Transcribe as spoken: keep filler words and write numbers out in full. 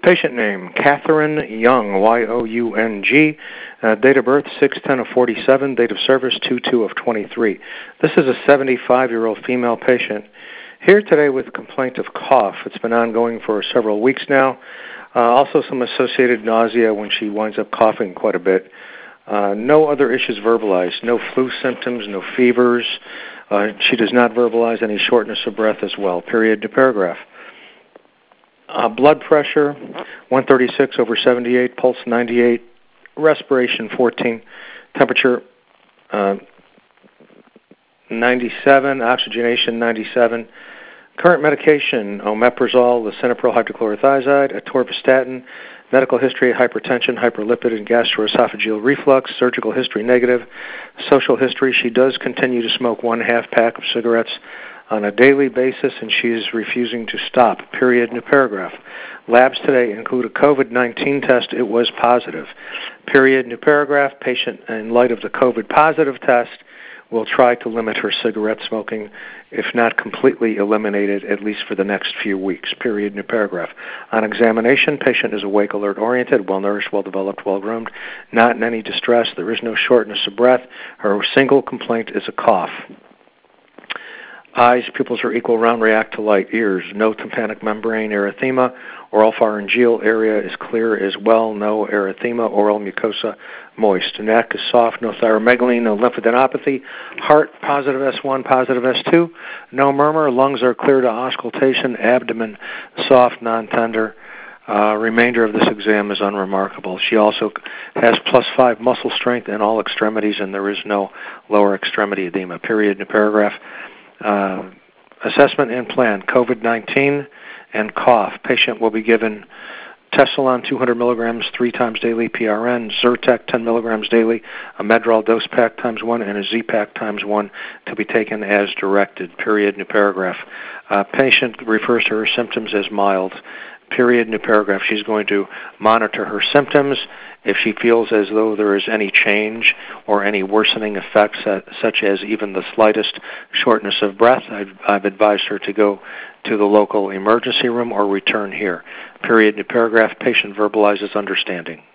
Patient name, Catherine Young, Y O U N G. Uh, date of birth, six ten of forty-seven. Date of service, two two of twenty-three. This is a seventy-five-year-old female patient here today with a complaint of cough. It's been ongoing for several weeks now. Uh, also some associated nausea when she winds up coughing quite a bit. Uh, no other issues verbalized. No flu symptoms, no fevers. Uh, she does not verbalize any shortness of breath as well. Period to paragraph. Uh, blood pressure, one thirty-six over seventy-eight, pulse ninety-eight, respiration fourteen, temperature uh, ninety-seven, oxygenation ninety-seven. Current medication, omeprazole, lisinopril hydrochlorothiazide, atorvastatin. Medical history, hypertension, hyperlipid, and gastroesophageal reflux. Surgical history negative. Social history, she does continue to smoke one half pack of cigarettes on a daily basis, and she is refusing to stop. Period. New paragraph. Labs today include a COVID nineteen test. It was positive. Period. New paragraph. Patient, in light of the COVID positive test, will try to limit her cigarette smoking, if not completely eliminated, at least for the next few weeks. Period. New paragraph. On examination, patient is awake, alert, oriented, well-nourished, well-developed, well-groomed, not in any distress. There is no shortness of breath. Her single complaint is a cough. Eyes, pupils are equal, round, react to light. Ears, no tympanic membrane erythema. Oral pharyngeal area is clear as well, no erythema. Oral mucosa moist. Neck is soft, no thyromegaly, no lymphadenopathy. Heart, positive S one, positive S two. No murmur. Lungs are clear to auscultation. Abdomen, soft, non-tender. Uh, remainder of this exam is unremarkable. She also has plus five muscle strength in all extremities, and there is no lower extremity edema. Period. New paragraph. Uh, assessment and plan, COVID nineteen and cough. Patient will be given Tessalon two hundred milligrams three times daily, P R N, Zyrtec ten milligrams daily, a Medrol dose pack times one, and a Z-Pack times one to be taken as directed. Period. New paragraph. Uh, patient refers to her symptoms as mild. Period. New paragraph. She's going to monitor her symptoms. If she feels as though there is any change or any worsening effects, uh, such as even the slightest shortness of breath, I've, I've advised her to go to the local emergency room or return here. Period. New paragraph. Patient verbalizes understanding.